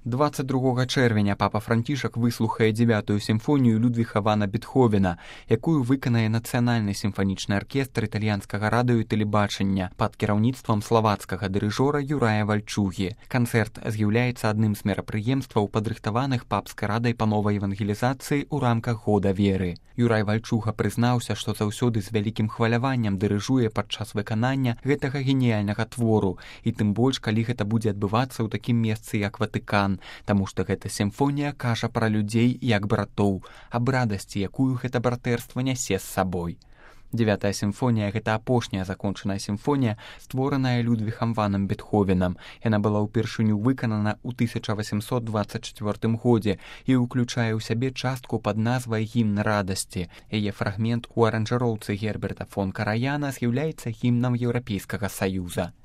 22 чэрвеня папа Францішак выслухае 9-ю сімфонію Людвіга вана Бетховена, якую выканае Нацыянальны сімфанічны аркестр італьянскага радыё і тэлебачання пад кіраўніцтвам славацкага дырыжора Юрая Вальчугі. Канцэрт з'яўляецца адным з мерапрыемстваў, падрыхтаваных папскай радай па новай евангелізацыі ў рамках года веры. Юрай Вальчуга прызнаўся, што заўсёды з вялікім хваляваннем дырыжуе падчас выканання гэтага геніяльнага твору, і тым больш, калі гэта будзе адбывацца ў такім месцы, як Ватыкан, таму што гэта сімфонія кажа пра людзей як братоў, аб радасці, якую гэта братэрства нясе з сабой. 9-я сімфонія — гэта апошняя закончаная сімфонія, створаная Людвігам ванам Бетховенам. Яна была ўпершыню выканана ў 1824 годзе і ўключае ў сябе частку пад назвай «Гімн радасці». Яе фрагмент у аранжыроўцы Герберта фон Караяна з'яўляецца гімнам Еўрапейскага Саюза.